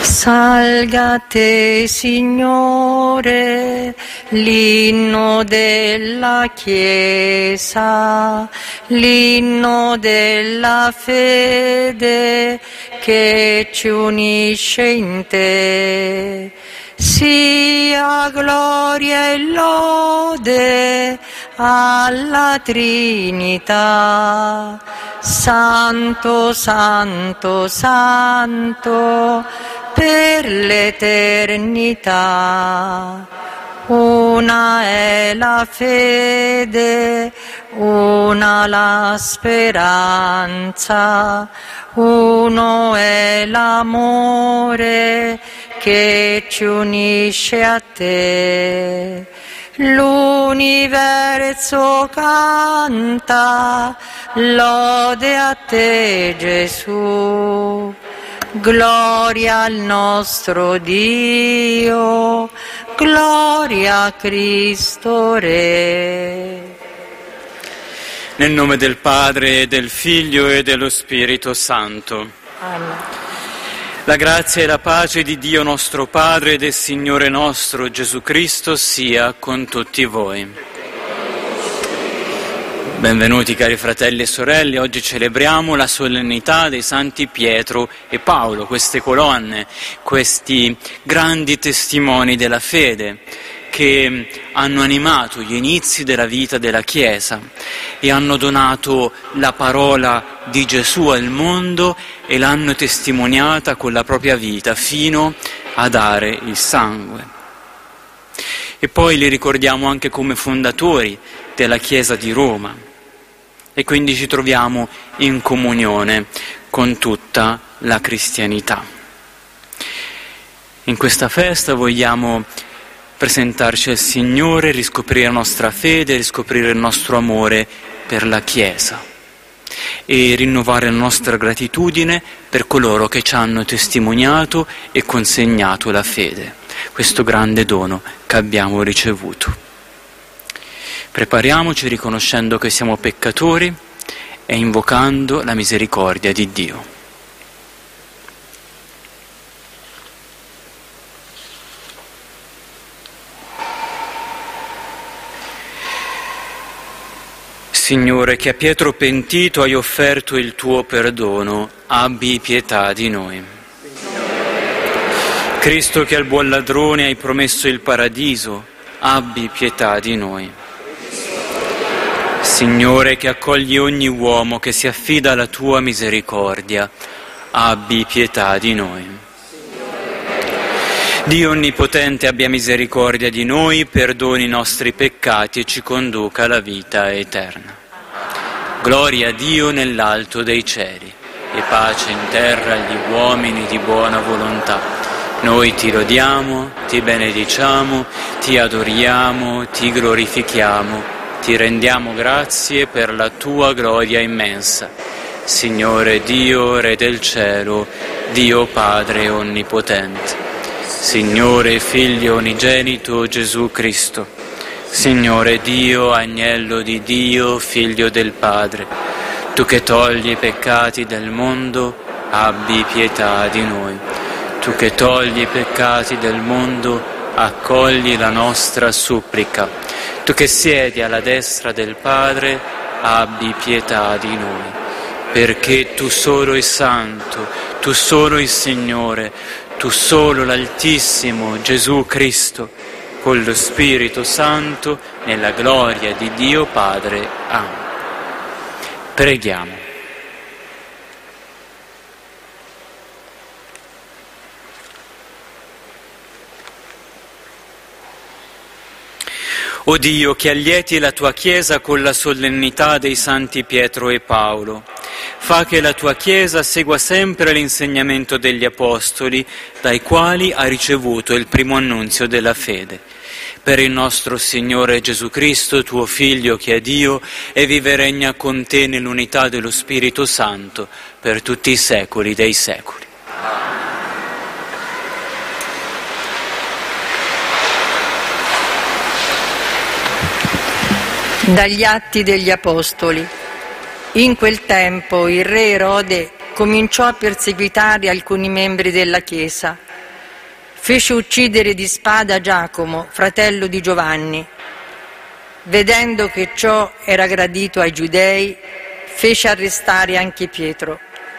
Salga a te, Signore, l'inno della Chiesa, l'inno della fede che ci unisce in te. Sia gloria e lode alla Trinità. Santo, Santo, Santo, per l'eternità. Una è la fede, una la speranza, uno è l'amore che ci unisce a te. L'universo canta lode a te, Gesù. Gloria al nostro Dio, gloria a Cristo Re. Nel nome del Padre, del Figlio e dello Spirito Santo. Amen. La grazia e la pace di Dio nostro Padre e del Signore nostro Gesù Cristo sia con tutti voi. Benvenuti cari fratelli e sorelle, oggi celebriamo la solennità dei Santi Pietro e Paolo, queste colonne, questi grandi testimoni della fede che hanno animato gli inizi della vita della Chiesa e hanno donato la parola di Gesù al mondo e l'hanno testimoniata con la propria vita fino a dare il sangue. E poi li ricordiamo anche come fondatori della Chiesa di Roma. E quindi ci troviamo in comunione con tutta la cristianità. In questa festa vogliamo presentarci al Signore, riscoprire la nostra fede, riscoprire il nostro amore per la Chiesa e rinnovare la nostra gratitudine per coloro che ci hanno testimoniato e consegnato la fede, questo grande dono che abbiamo ricevuto. Prepariamoci riconoscendo che siamo peccatori e invocando la misericordia di Dio. Signore, che a Pietro pentito hai offerto il tuo perdono, abbi pietà di noi. Cristo, che al buon ladrone hai promesso il paradiso, abbi pietà di noi. Signore, che accogli ogni uomo che si affida alla tua misericordia, abbi pietà di noi. Dio Onnipotente abbia misericordia di noi, perdoni i nostri peccati e ci conduca alla vita eterna. Gloria a Dio nell'alto dei cieli e pace in terra agli uomini di buona volontà. Noi ti lodiamo, ti benediciamo, ti adoriamo, ti glorifichiamo. Ti rendiamo grazie per la tua gloria immensa. Signore Dio, Re del cielo, Dio Padre onnipotente. Signore Figlio unigenito Gesù Cristo. Signore Dio, Agnello di Dio, Figlio del Padre. Tu che togli i peccati del mondo, abbi pietà di noi. Tu che togli i peccati del mondo, accogli la nostra supplica. Tu che siedi alla destra del Padre, abbi pietà di noi, perché tu solo il Santo, tu solo il Signore, tu solo l'Altissimo Gesù Cristo, con lo Spirito Santo, nella gloria di Dio Padre. Amen. Preghiamo. O Dio, che allieti la tua Chiesa con la solennità dei Santi Pietro e Paolo, fa che la tua Chiesa segua sempre l'insegnamento degli Apostoli, dai quali ha ricevuto il primo annunzio della fede. Per il nostro Signore Gesù Cristo, tuo Figlio, che è Dio, e vive e regna con te nell'unità dello Spirito Santo, per tutti i secoli dei secoli. Dagli Atti degli Apostoli. In quel tempo il re Erode cominciò a perseguitare alcuni membri della Chiesa fece uccidere di spada Giacomo, fratello di Giovanni. Vedendo che ciò era gradito ai giudei, fece arrestare anche Pietro.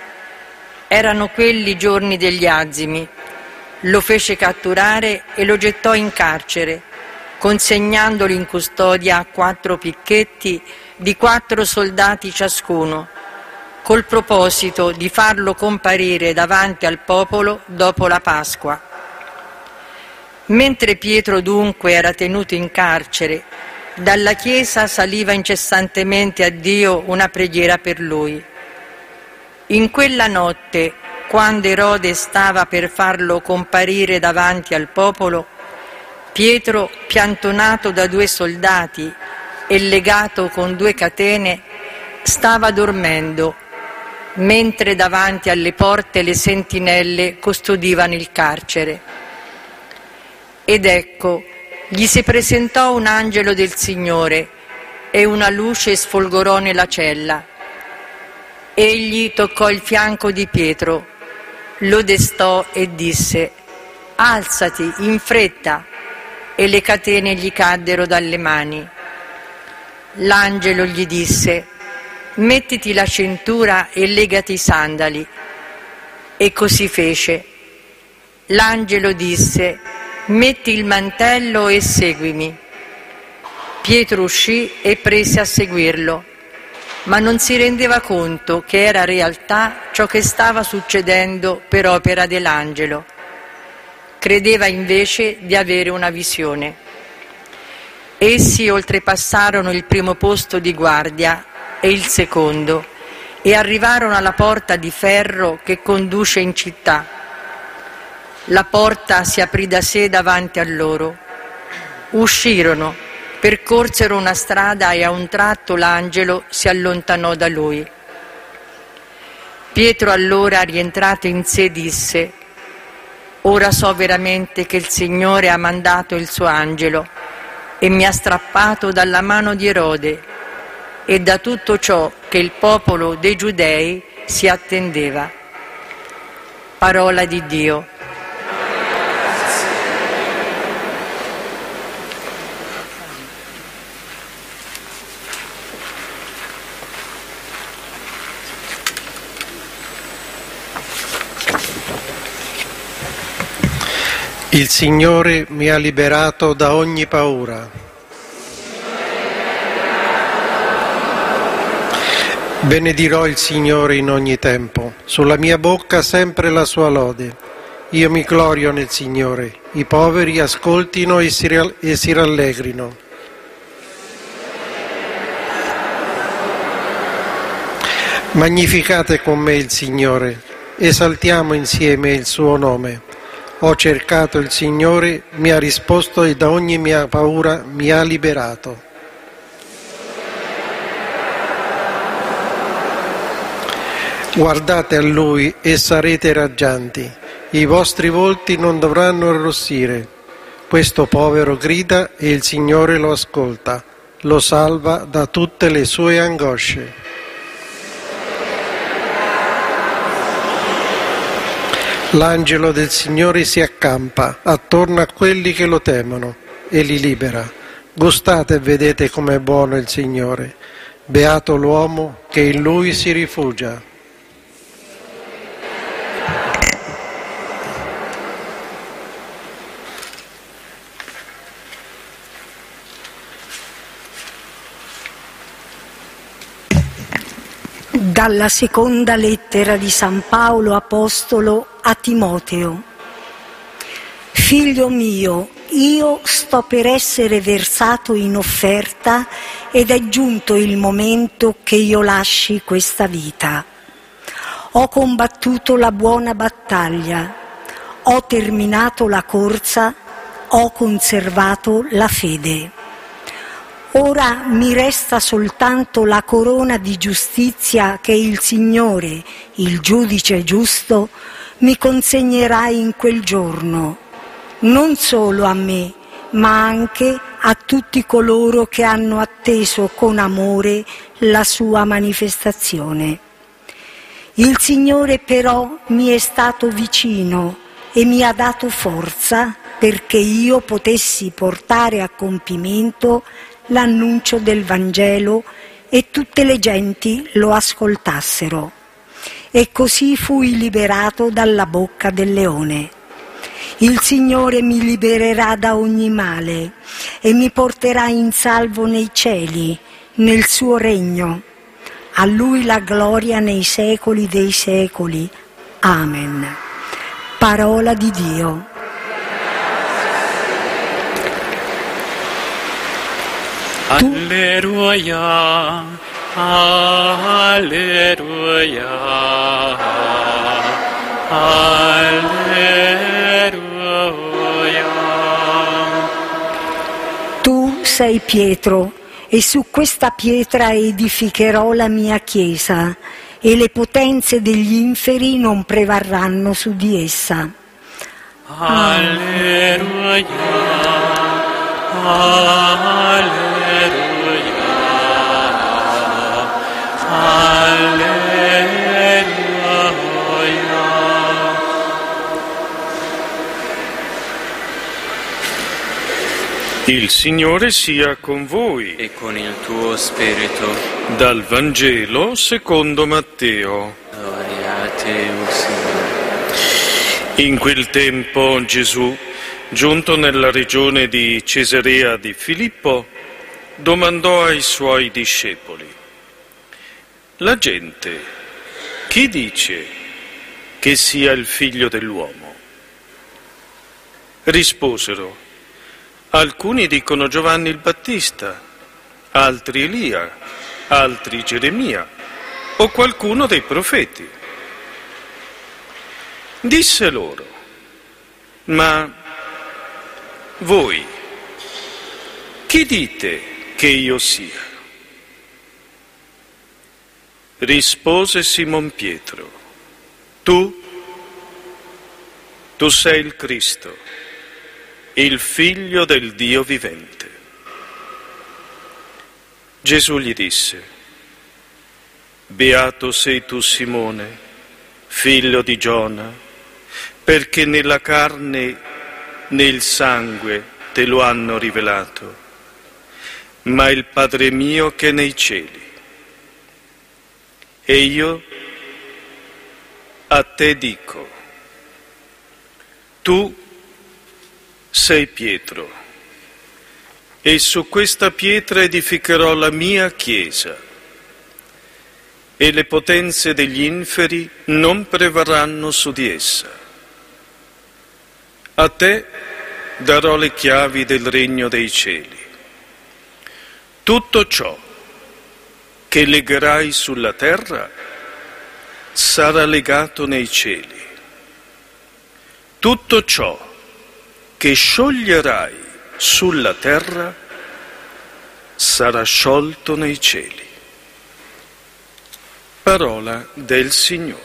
Erano quelli giorni degli azimi. Lo fece catturare e lo gettò in carcere, consegnandolo in custodia a 4 picchetti di 4 soldati ciascuno, col proposito di farlo comparire davanti al popolo dopo la Pasqua. Mentre Pietro dunque era tenuto in carcere, dalla chiesa saliva incessantemente a Dio una preghiera per lui. In quella notte, quando Erode stava per farlo comparire davanti al popolo, Pietro, piantonato da 2 soldati e legato con 2 catene, stava dormendo, mentre davanti alle porte le sentinelle custodivano il carcere. Ed ecco, gli si presentò un angelo del Signore e una luce sfolgorò nella cella. Egli toccò il fianco di Pietro, lo destò e disse: «Alzati, in fretta!» E le catene gli caddero dalle mani. L'angelo gli disse: «Mettiti la cintura e legati i sandali». E così fece. L'angelo disse: «Metti il mantello e seguimi». Pietro uscì e prese a seguirlo, ma non si rendeva conto che era realtà ciò che stava succedendo per opera dell'angelo. Credeva invece di avere una visione. Essi oltrepassarono il primo posto di guardia e il secondo e arrivarono alla porta di ferro che conduce in città. La porta si aprì da sé davanti a loro. Uscirono, percorsero una strada e a un tratto l'angelo si allontanò da lui. Pietro allora, rientrato in sé, disse: «Ora so veramente che il Signore ha mandato il suo angelo e mi ha strappato dalla mano di Erode e da tutto ciò che il popolo dei Giudei si attendeva». Parola di Dio. Il Signore mi ha liberato da ogni paura. Benedirò il Signore in ogni tempo, sulla mia bocca sempre la sua lode. Io mi glorio nel Signore, i poveri ascoltino e si rallegrino. Magnificate con me il Signore, esaltiamo insieme il suo nome. Ho cercato il Signore, mi ha risposto e da ogni mia paura mi ha liberato. Guardate a Lui e sarete raggianti, i vostri volti non dovranno arrossire. Questo povero grida e il Signore lo ascolta, lo salva da tutte le sue angosce. L'angelo del Signore si accampa attorno a quelli che lo temono e li libera. Gustate e vedete com'è buono il Signore. Beato l'uomo che in Lui si rifugia. Dalla seconda lettera di San Paolo Apostolo a Timoteo. Figlio mio, io sto per essere versato in offerta ed è giunto il momento che io lasci questa vita. Ho combattuto la buona battaglia, ho terminato la corsa, ho conservato la fede. Ora mi resta soltanto la corona di giustizia che il Signore, il giudice giusto, mi consegnerà in quel giorno, non solo a me, ma anche a tutti coloro che hanno atteso con amore la sua manifestazione. Il Signore però mi è stato vicino e mi ha dato forza perché io potessi portare a compimento l'annuncio del Vangelo e tutte le genti lo ascoltassero. E così fui liberato dalla bocca del leone. Il Signore mi libererà da ogni male e mi porterà in salvo nei cieli, nel suo regno. A Lui la gloria nei secoli dei secoli. Amen. Parola di Dio. Alleluia, alleluia, alleluia. Tu sei Pietro, e su questa pietra edificherò la mia chiesa, e le potenze degli inferi non prevarranno su di essa. Alleluia, alleluia, alleluia. Il Signore sia con voi. E con il tuo spirito. Dal Vangelo secondo Matteo. Gloria a te, o Signore. In quel tempo Gesù, giunto nella regione di Cesarea di Filippo, domandò ai suoi discepoli: la gente, chi dice che sia il figlio dell'uomo? Risposero: alcuni dicono Giovanni il Battista, altri Elia, altri Geremia o qualcuno dei profeti. Disse loro: ma voi, chi dite che io sia? Rispose Simon Pietro: tu sei il Cristo, il Figlio del Dio vivente. Gesù gli disse: beato sei tu, Simone, figlio di Giona, perché né la carne né il sangue te lo hanno rivelato, ma il Padre mio che è nei cieli. E io a te dico: tu sei Pietro, e su questa pietra edificherò la mia chiesa, e le potenze degli inferi non prevarranno su di essa. A te darò le chiavi del regno dei cieli. Tutto ciò che legherai sulla terra sarà legato nei cieli. Tutto ciò che scioglierai sulla terra sarà sciolto nei cieli. Parola del Signore.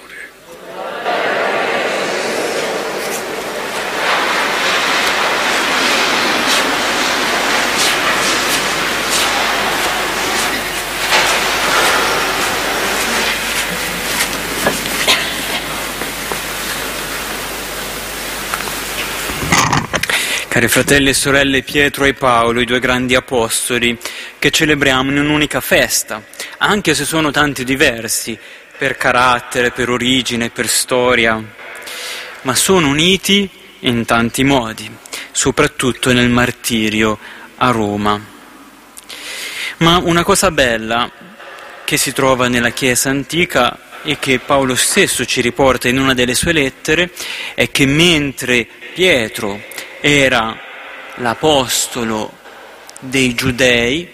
Cari fratelli e sorelle, Pietro e Paolo, i due grandi apostoli, che celebriamo in un'unica festa, anche se sono tanti diversi, per carattere, per origine, per storia, ma sono uniti in tanti modi, soprattutto nel martirio a Roma. Ma una cosa bella che si trova nella Chiesa antica e che Paolo stesso ci riporta in una delle sue lettere è che mentre Pietro era l'apostolo dei giudei,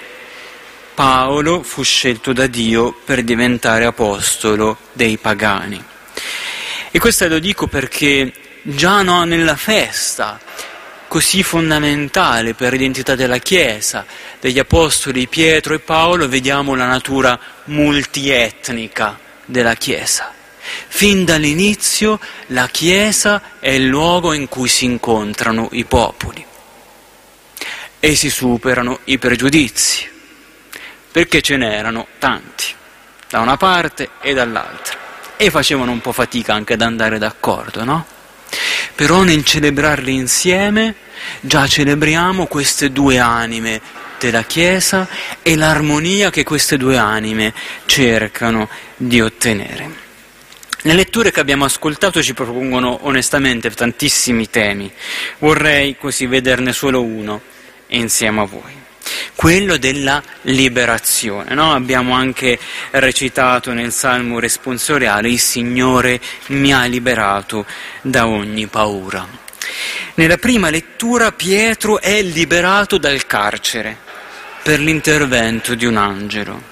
Paolo fu scelto da Dio per diventare apostolo dei pagani. E questo lo dico perché già nella festa, così fondamentale per l'identità della Chiesa, degli apostoli Pietro e Paolo, vediamo la natura multietnica della Chiesa. Fin dall'inizio la Chiesa è il luogo in cui si incontrano i popoli e si superano i pregiudizi, perché ce n'erano tanti, da una parte e dall'altra, e facevano un po' fatica anche ad andare d'accordo, no? Però nel celebrarli insieme già celebriamo queste due anime della Chiesa e l'armonia che queste due anime cercano di ottenere. Le letture che abbiamo ascoltato ci propongono onestamente tantissimi temi. Vorrei così vederne solo uno insieme a voi. Quello della liberazione, no? Abbiamo anche recitato nel Salmo responsoriale: il Signore mi ha liberato da ogni paura. Nella prima lettura Pietro è liberato dal carcere per l'intervento di un angelo.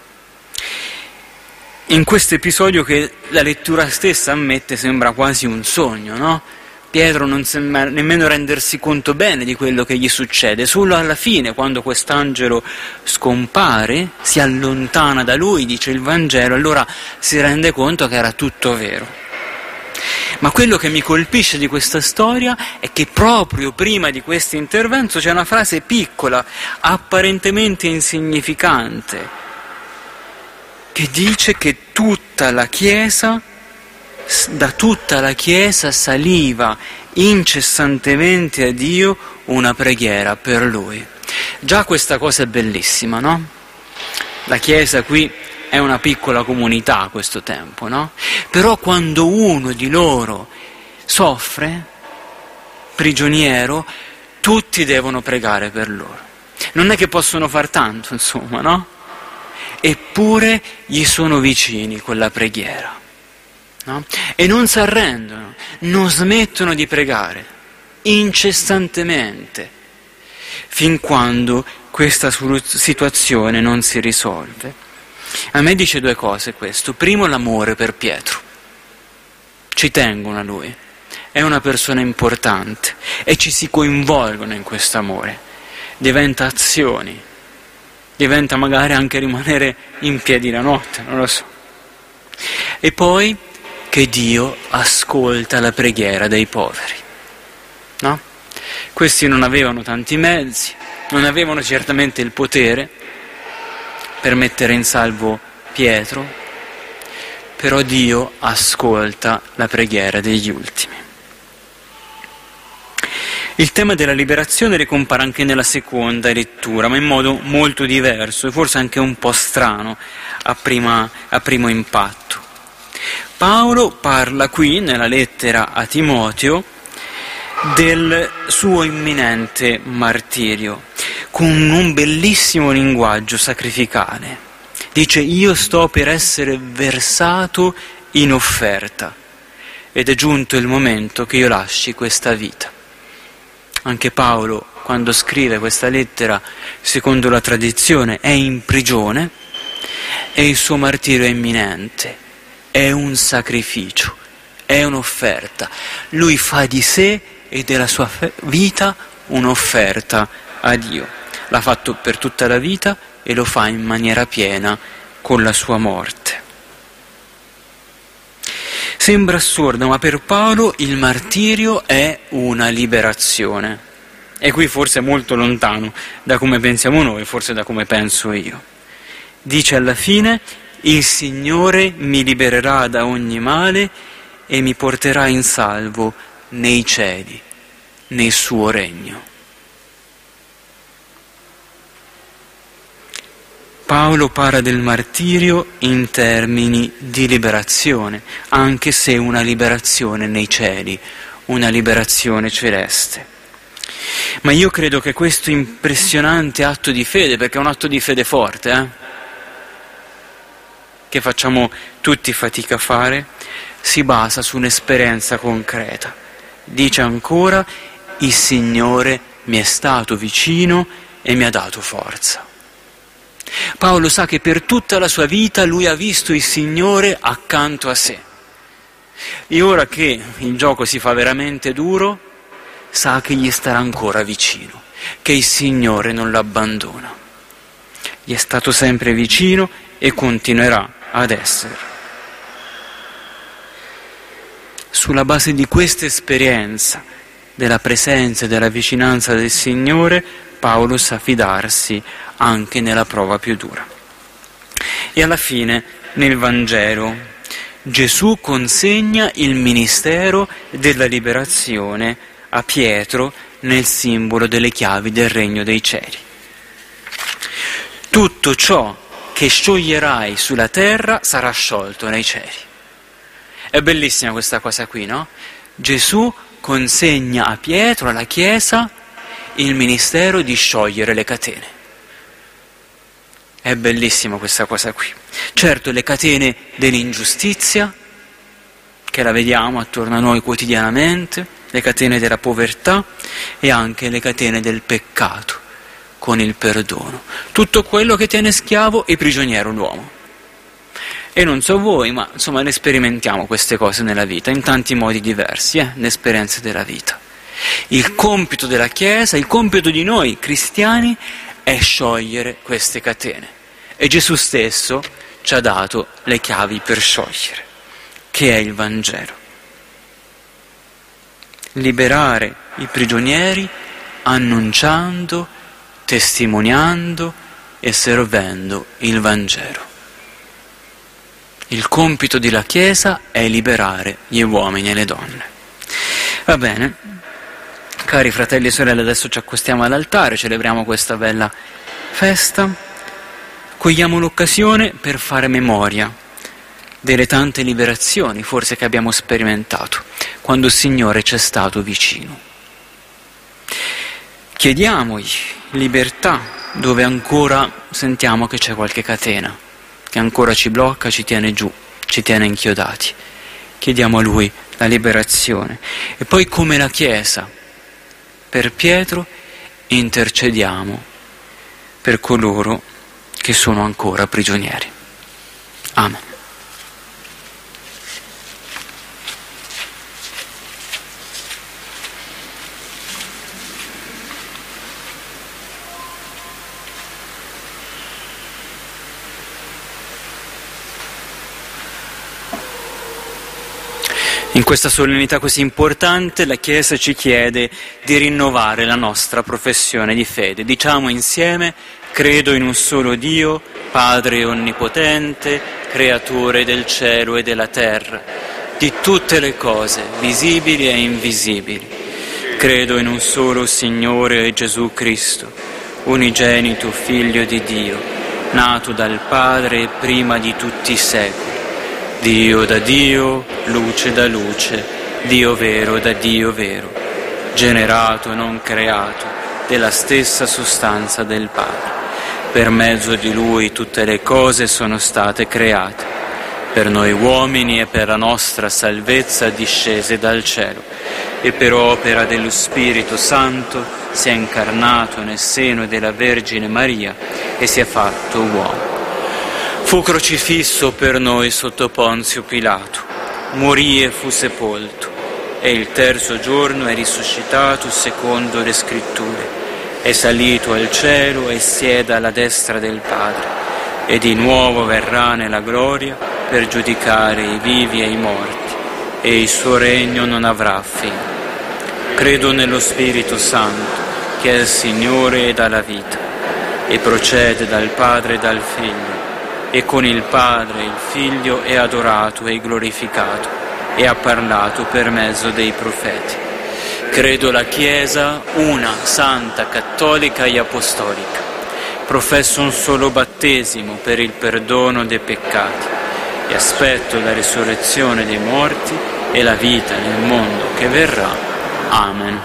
In questo episodio, che la lettura stessa ammette sembra quasi un sogno, no? Pietro non sembra nemmeno rendersi conto bene di quello che gli succede, solo alla fine, quando quest'angelo scompare, si allontana da lui, dice il Vangelo, allora si rende conto che era tutto vero. Ma quello che mi colpisce di questa storia è che proprio prima di questo intervento c'è una frase piccola, apparentemente insignificante, che dice che da tutta la Chiesa saliva incessantemente a Dio una preghiera per lui. Già questa cosa è bellissima, no? La Chiesa qui è una piccola comunità a questo tempo, no? Però quando uno di loro soffre, prigioniero, tutti devono pregare per loro. Non è che possono far tanto, insomma, no? Eppure gli sono vicini con la preghiera, no? E non si arrendono, non smettono di pregare incessantemente fin quando questa situazione non si risolve. A me dice due cose questo. Primo, l'amore per Pietro. Ci tengono a lui, è una persona importante e ci si coinvolgono in questo amore. Diventa azioni, diventa magari anche rimanere in piedi la notte, non lo so. E poi che Dio ascolta la preghiera dei poveri, no? Questi non avevano tanti mezzi, non avevano certamente il potere per mettere in salvo Pietro, però Dio ascolta la preghiera degli ultimi. Il tema della liberazione ricompare anche nella seconda lettura, ma in modo molto diverso e forse anche un po' strano a primo impatto. Paolo parla qui, nella lettera a Timoteo, del suo imminente martirio, con un bellissimo linguaggio sacrificale. Dice: io sto per essere versato in offerta ed è giunto il momento che io lasci questa vita. Anche Paolo, quando scrive questa lettera, secondo la tradizione, è in prigione e il suo martirio è imminente, è un sacrificio, è un'offerta. Lui fa di sé e della sua vita un'offerta a Dio. L'ha fatto per tutta la vita e lo fa in maniera piena con la sua morte. Sembra assurdo, ma per Paolo il martirio è una liberazione. E qui forse è molto lontano da come pensiamo noi, forse da come penso io. Dice alla fine: il Signore mi libererà da ogni male e mi porterà in salvo nei cieli, nel suo regno. Paolo parla del martirio in termini di liberazione, anche se una liberazione nei cieli, una liberazione celeste. Ma io credo che questo impressionante atto di fede, perché è un atto di fede forte, che facciamo tutti fatica a fare, si basa su un'esperienza concreta. Dice ancora: il Signore mi è stato vicino e mi ha dato forza. Paolo sa che per tutta la sua vita lui ha visto il Signore accanto a sé. E ora che il gioco si fa veramente duro, sa che gli starà ancora vicino, che il Signore non lo abbandona. Gli è stato sempre vicino e continuerà ad essere. Sulla base di questa esperienza della presenza e della vicinanza del Signore, Paolo sa fidarsi anche nella prova più dura. E alla fine, nel Vangelo, Gesù consegna il ministero della liberazione a Pietro nel simbolo delle chiavi del regno dei cieli. Tutto ciò che scioglierai sulla terra sarà sciolto nei cieli. È bellissima questa cosa qui, no? Gesù consegna a Pietro, alla Chiesa, il ministero di sciogliere le catene. È bellissima questa cosa qui. Certo, le catene dell'ingiustizia, che la vediamo attorno a noi quotidianamente, le catene della povertà e anche le catene del peccato, con il perdono. Tutto quello che tiene schiavo e prigioniero l'uomo. E non so voi, ma insomma le sperimentiamo queste cose nella vita, in tanti modi diversi, le esperienze della vita. Il compito della Chiesa, il compito di noi cristiani è sciogliere queste catene. E Gesù stesso ci ha dato le chiavi per sciogliere, che è il Vangelo. Liberare i prigionieri annunciando, testimoniando e servendo il Vangelo. Il compito della Chiesa è liberare gli uomini e le donne. Va bene, cari fratelli e sorelle, adesso ci accostiamo all'altare, celebriamo questa bella festa, cogliamo l'occasione per fare memoria delle tante liberazioni forse che abbiamo sperimentato, quando il Signore ci è stato vicino. Chiediamogli libertà dove ancora sentiamo che c'è qualche catena, che ancora ci blocca, ci tiene giù, ci tiene inchiodati. Chiediamo a Lui la liberazione. E poi, come la Chiesa, per Pietro, intercediamo per coloro che sono ancora prigionieri. Amen. In questa solennità così importante la Chiesa ci chiede di rinnovare la nostra professione di fede. Diciamo insieme: credo in un solo Dio, Padre onnipotente, creatore del cielo e della terra, di tutte le cose, visibili e invisibili. Credo in un solo Signore Gesù Cristo, unigenito Figlio di Dio, nato dal Padre prima di tutti i secoli. Dio da Dio, luce da luce, Dio vero da Dio vero, generato non creato, della stessa sostanza del Padre. Per mezzo di Lui tutte le cose sono state create, per noi uomini e per la nostra salvezza discese dal cielo, e per opera dello Spirito Santo si è incarnato nel seno della Vergine Maria e si è fatto uomo. Fu crocifisso per noi sotto Ponzio Pilato, morì e fu sepolto, e il terzo giorno è risuscitato secondo le Scritture, è salito al cielo e siede alla destra del Padre, e di nuovo verrà nella gloria per giudicare i vivi e i morti, e il suo regno non avrà fine. Credo nello Spirito Santo, che è il Signore e dà la vita, e procede dal Padre e dal Figlio, e con il Padre il Figlio è adorato e glorificato, e ha parlato per mezzo dei profeti. Credo la Chiesa, una, santa, cattolica e apostolica. Professo un solo battesimo per il perdono dei peccati, e aspetto la risurrezione dei morti e la vita nel mondo che verrà. Amen.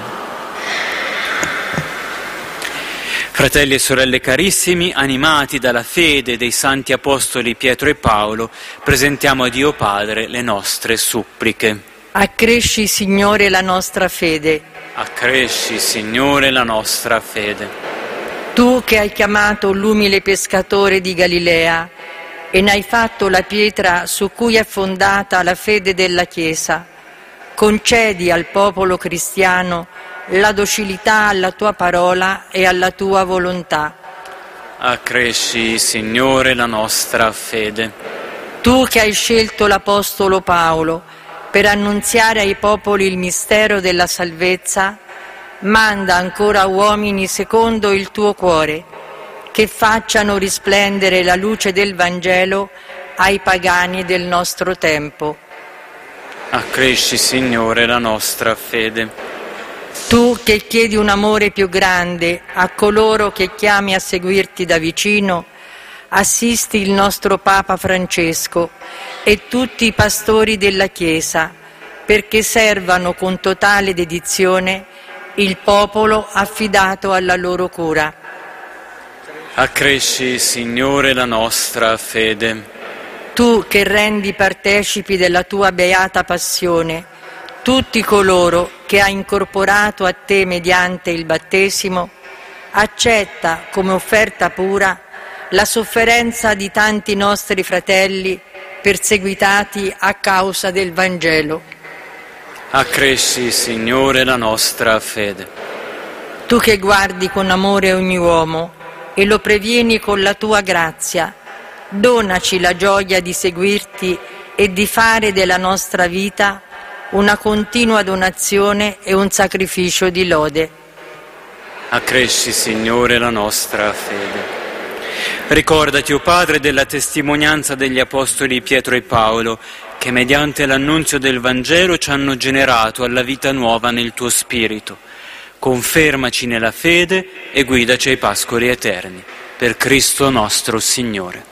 Fratelli e sorelle carissimi, animati dalla fede dei santi apostoli Pietro e Paolo, presentiamo a Dio Padre le nostre suppliche. Accresci, Signore, la nostra fede. Accresci, Signore, la nostra fede. Tu che hai chiamato l'umile pescatore di Galilea e ne hai fatto la pietra su cui è fondata la fede della Chiesa, concedi al popolo cristiano la docilità alla tua parola e alla tua volontà. Accresci, Signore, la nostra fede. Tu che hai scelto l'Apostolo Paolo per annunziare ai popoli il mistero della salvezza, manda ancora uomini secondo il tuo cuore, che facciano risplendere la luce del Vangelo ai pagani del nostro tempo. Accresci, Signore, la nostra fede. Tu che chiedi un amore più grande a coloro che chiami a seguirti da vicino, assisti il nostro Papa Francesco e tutti i pastori della Chiesa, perché servano con totale dedizione il popolo affidato alla loro cura. Accresci, Signore, la nostra fede. Tu che rendi partecipi della tua beata passione tutti coloro che hai incorporato a te mediante il battesimo, accetta come offerta pura la sofferenza di tanti nostri fratelli perseguitati a causa del Vangelo. Accresci, Signore, la nostra fede. Tu che guardi con amore ogni uomo e lo previeni con la tua grazia, donaci la gioia di seguirti e di fare della nostra vita una continua donazione e un sacrificio di lode. Accresci, Signore, la nostra fede. Ricordati, o Padre, della testimonianza degli Apostoli Pietro e Paolo, che mediante l'annunzio del Vangelo ci hanno generato alla vita nuova nel tuo Spirito. Confermaci nella fede e guidaci ai pascoli eterni. Per Cristo nostro Signore.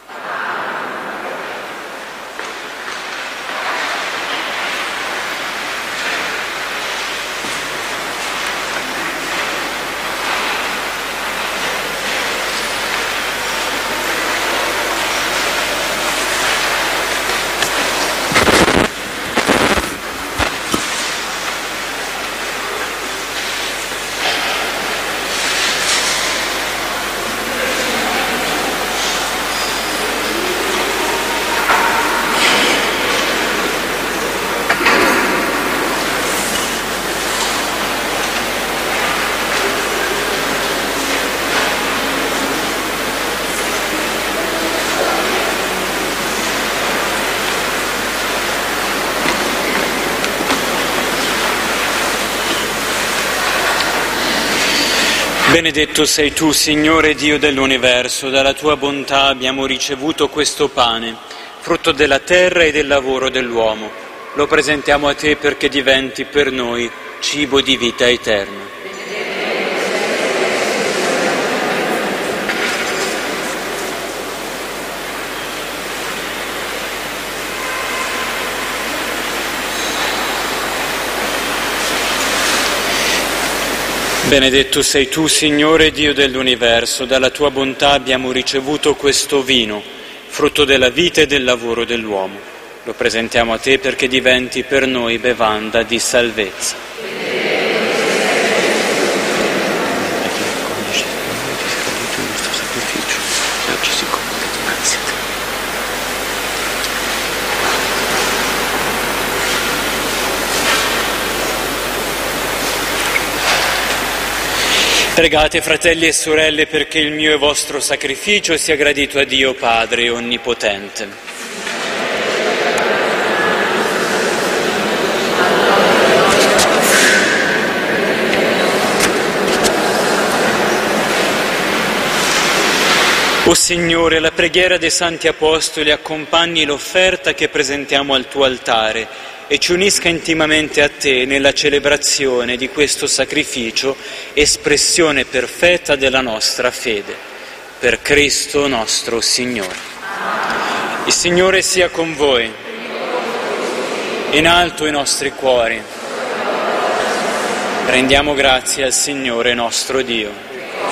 Benedetto sei tu, Signore Dio dell'universo, dalla tua bontà abbiamo ricevuto questo pane, frutto della terra e del lavoro dell'uomo. Lo presentiamo a te perché diventi per noi cibo di vita eterna. Benedetto sei tu, Signore Dio dell'universo, dalla tua bontà abbiamo ricevuto questo vino, frutto della vita e del lavoro dell'uomo. Lo presentiamo a te perché diventi per noi bevanda di salvezza. Pregate, fratelli e sorelle, perché il mio e vostro sacrificio sia gradito a Dio Padre Onnipotente. O Signore, la preghiera dei Santi Apostoli accompagni l'offerta che presentiamo al tuo altare e ci unisca intimamente a te nella celebrazione di questo sacrificio, espressione perfetta della nostra fede. Per Cristo nostro Signore. Il Signore sia con voi. In alto i nostri cuori. Rendiamo grazie al Signore nostro Dio.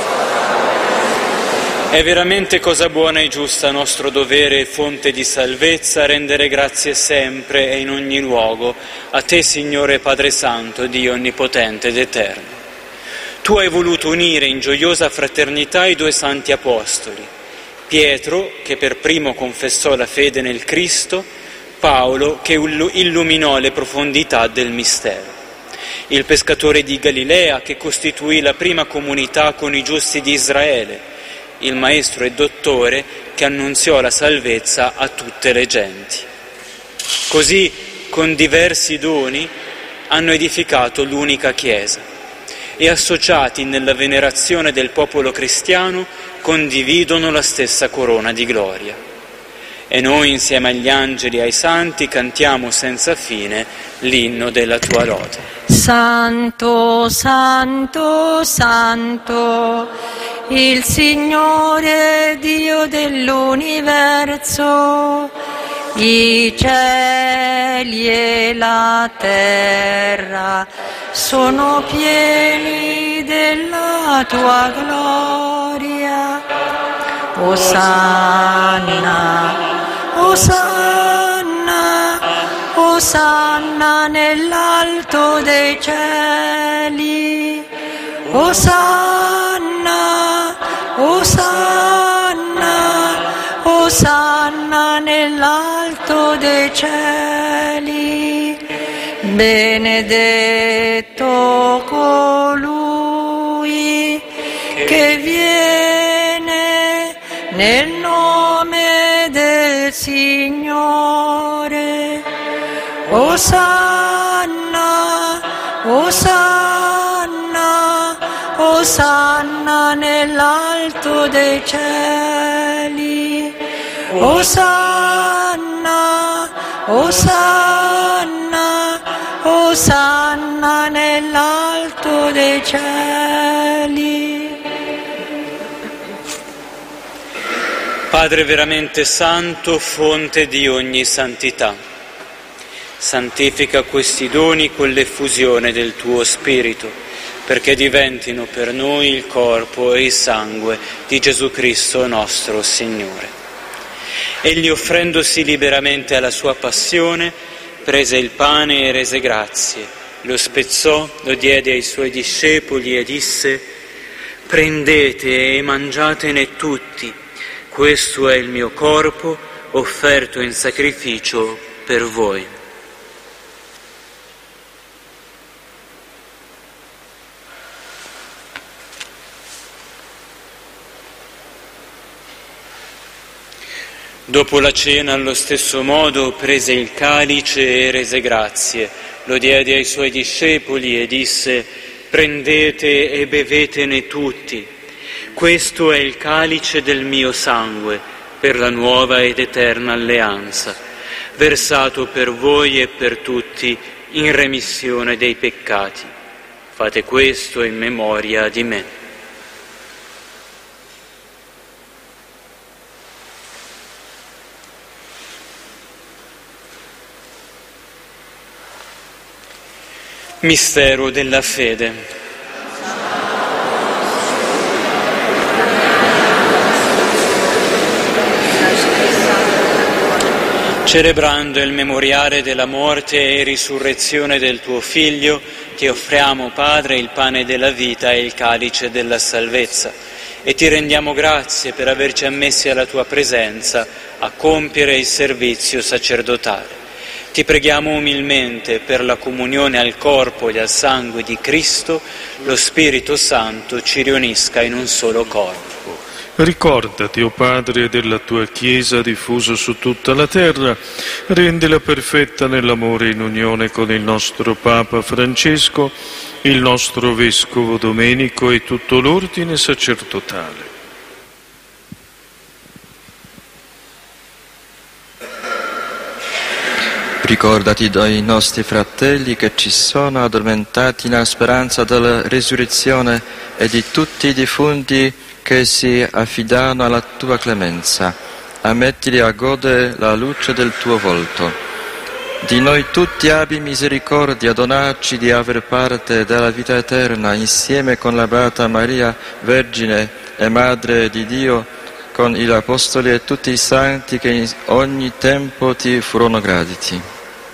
È veramente cosa buona e giusta, nostro dovere e fonte di salvezza, rendere grazie sempre e in ogni luogo a te, Signore Padre Santo, Dio Onnipotente ed Eterno. Tu hai voluto unire in gioiosa fraternità i due santi apostoli, Pietro, che per primo confessò la fede nel Cristo, Paolo, che illuminò le profondità del mistero, il pescatore di Galilea, che costituì la prima comunità con i giusti di Israele, il maestro e dottore che annunziò la salvezza a tutte le genti. Così, con diversi doni, hanno edificato l'unica Chiesa e, associati nella venerazione del popolo cristiano, condividono la stessa corona di gloria. E noi insieme agli angeli e ai santi cantiamo senza fine l'inno della tua lode. Santo, santo, santo, il Signore Dio dell'universo, i cieli e la terra sono pieni della tua gloria. Osanna, Osanna, Osanna nell'alto dei cieli. Osanna, Osanna, Osanna nell'alto dei cieli. Benedetto colui che viene nel nome del Signore. Osanna, Osanna, Osanna nell'alto dei cieli. Osanna, Osanna, Osanna nell'alto dei cieli. Padre veramente santo, fonte di ogni santità, santifica questi doni con l'effusione del tuo Spirito, perché diventino per noi il corpo e il sangue di Gesù Cristo nostro Signore. Egli, offrendosi liberamente alla sua passione, prese il pane e rese grazie, lo spezzò, lo diede ai suoi discepoli e disse: «Prendete e mangiatene tutti, questo è il mio corpo offerto in sacrificio per voi». Dopo la cena, allo stesso modo, prese il calice e rese grazie, lo diede ai suoi discepoli e disse: «Prendete e bevetene tutti. Questo è il calice del mio sangue, per la nuova ed eterna alleanza, versato per voi e per tutti in remissione dei peccati. Fate questo in memoria di me». Mistero della fede. Celebrando il memoriale della morte e risurrezione del tuo Figlio, ti offriamo, Padre, il pane della vita e il calice della salvezza, e ti rendiamo grazie per averci ammessi alla tua presenza a compiere il servizio sacerdotale. Ti preghiamo umilmente per la comunione al corpo e al sangue di Cristo, lo Spirito Santo ci riunisca in un solo corpo. Ricordati, o Padre, della tua Chiesa diffusa su tutta la terra, rendila perfetta nell'amore in unione con il nostro Papa Francesco, il nostro Vescovo Domenico e tutto l'ordine sacerdotale. Ricordati dei nostri fratelli che ci sono addormentati nella speranza della risurrezione e di tutti i defunti che si affidano alla tua clemenza. Ammettili a godere la luce del tuo volto. Di noi tutti abbi misericordia, donarci di aver parte della vita eterna insieme con la Beata Maria, Vergine e Madre di Dio, con gli Apostoli e tutti i santi che in ogni tempo ti furono graditi.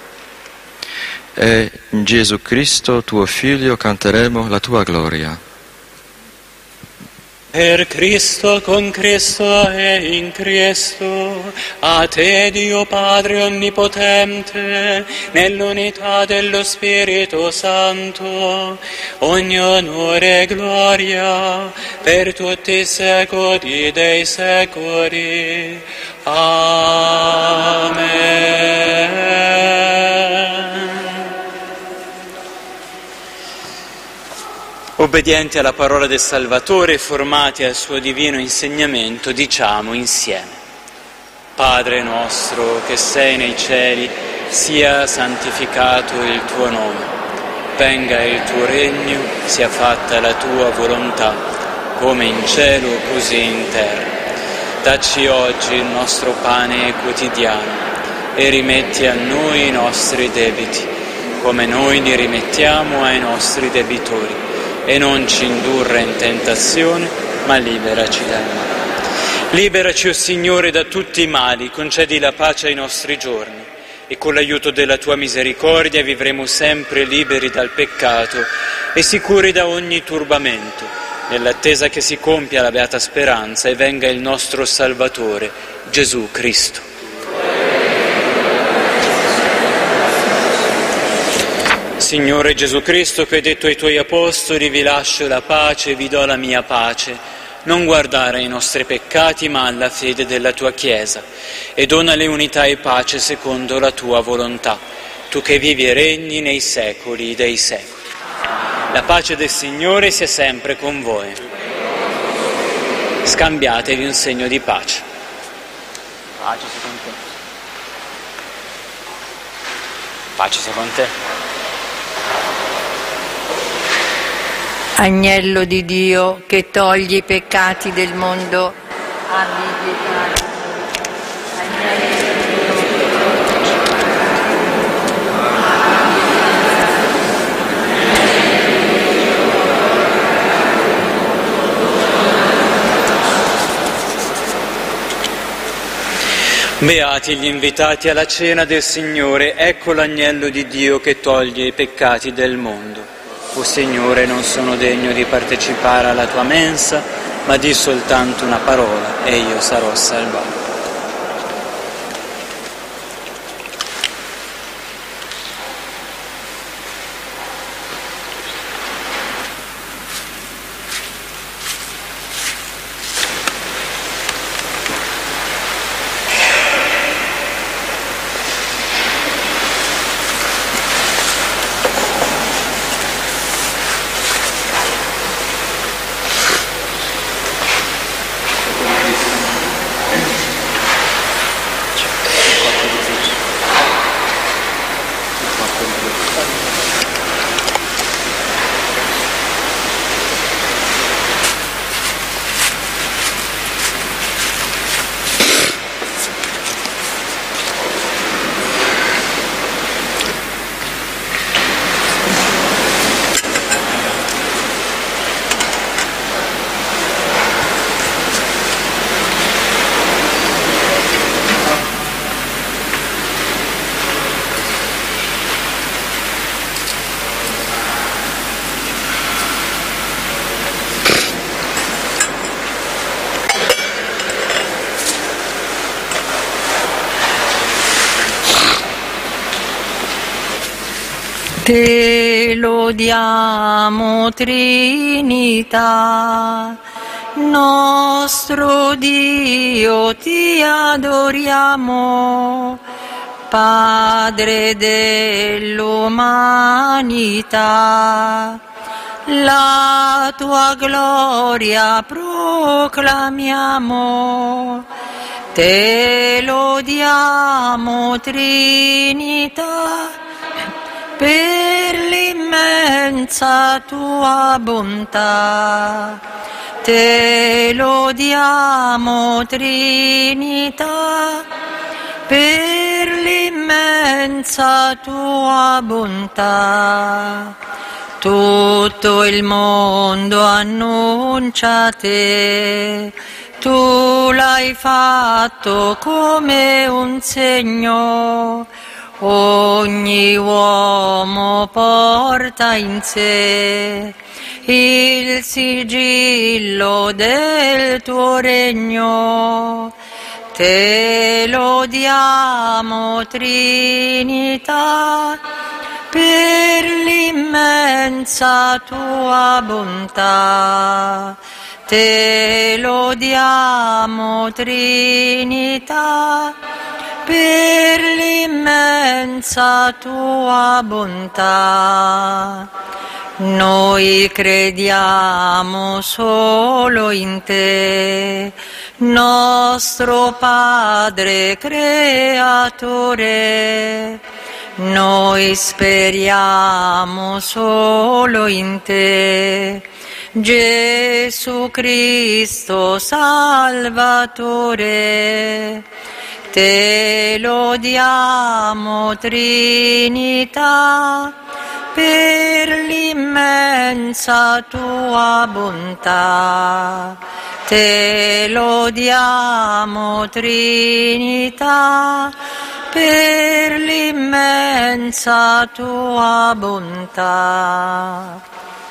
E in Gesù Cristo, tuo Figlio, canteremo la tua gloria. Per Cristo, con Cristo e in Cristo, a te Dio Padre Onnipotente, nell'unità dello Spirito Santo, ogni onore e gloria per tutti i secoli dei secoli. Amen. Obbedienti alla parola del Salvatore, formati al suo divino insegnamento, diciamo insieme: Padre nostro che sei nei cieli, sia santificato il tuo nome. Venga il tuo regno, sia fatta la tua volontà, come in cielo così in terra. Dacci oggi il nostro pane quotidiano e rimetti a noi i nostri debiti, come noi li rimettiamo ai nostri debitori, e non ci indurre in tentazione, ma liberaci dal male. Liberaci, o Signore, da tutti i mali, concedi la pace ai nostri giorni, e con l'aiuto della tua misericordia vivremo sempre liberi dal peccato e sicuri da ogni turbamento, nell'attesa che si compia la beata speranza e venga il nostro Salvatore, Gesù Cristo. Signore Gesù Cristo, che hai detto ai tuoi apostoli: vi lascio la pace, vi do la mia pace, non guardare ai nostri peccati ma alla fede della tua Chiesa, e donale unità e pace secondo la tua volontà, tu che vivi e regni nei secoli dei secoli. La pace del Signore sia sempre con voi. Scambiatevi un segno di pace. Pace sia con te. Pace sia con te. Agnello di Dio che togli i peccati del mondo, abbi pietà. Beati gli invitati alla cena del Signore, ecco l'agnello di Dio che toglie i peccati del mondo. O Signore, non sono degno di partecipare alla tua mensa, ma di soltanto una parola e io sarò salvato. Te lodiamo, Trinità, nostro Dio, ti adoriamo, Padre dell'umanità, la tua gloria proclamiamo, te lodiamo, Trinità, per l'immensa tua bontà, te lodiamo, Trinità, per l'immensa tua bontà. Tutto il mondo annuncia te, tu l'hai fatto come un segno. Ogni uomo porta in sé il sigillo del tuo regno. Te lodiamo, Trinità, per l'immensa tua bontà. Te lodiamo, Trinità, per l'immensa tua bontà. Noi crediamo solo in te, nostro Padre Creatore. Noi speriamo solo in te, Gesù Cristo Salvatore. Te lodiamo, Trinità, per l'immensa tua bontà. Te lodiamo, Trinità, per l'immensa tua bontà.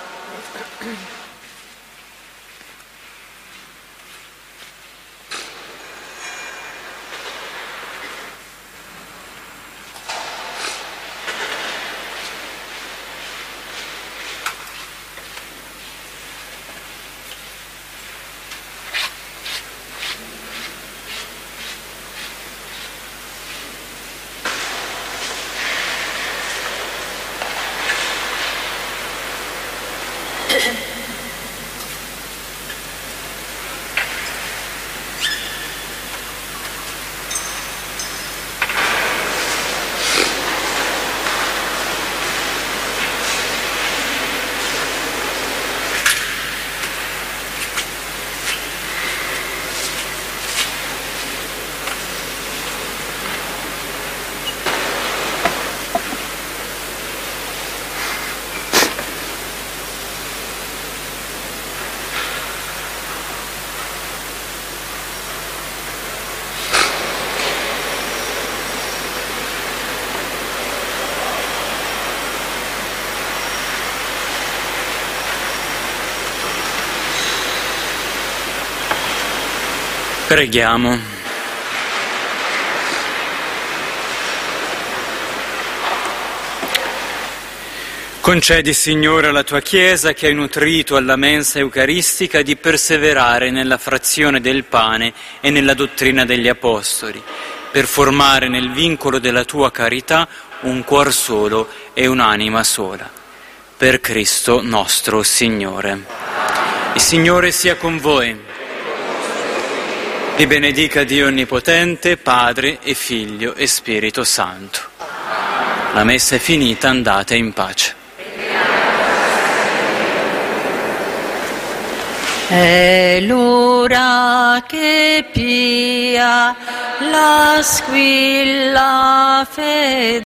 Preghiamo. Concedi, Signore, alla tua Chiesa, che hai nutrito alla mensa eucaristica, di perseverare nella frazione del pane e nella dottrina degli Apostoli, per formare nel vincolo della tua carità un cuor solo e un'anima sola. Per Cristo nostro Signore. Il Signore sia con voi. Vi benedica Dio Onnipotente, Padre e Figlio e Spirito Santo. La messa è finita, andate in pace. È l'ora che pia la squilla fedele.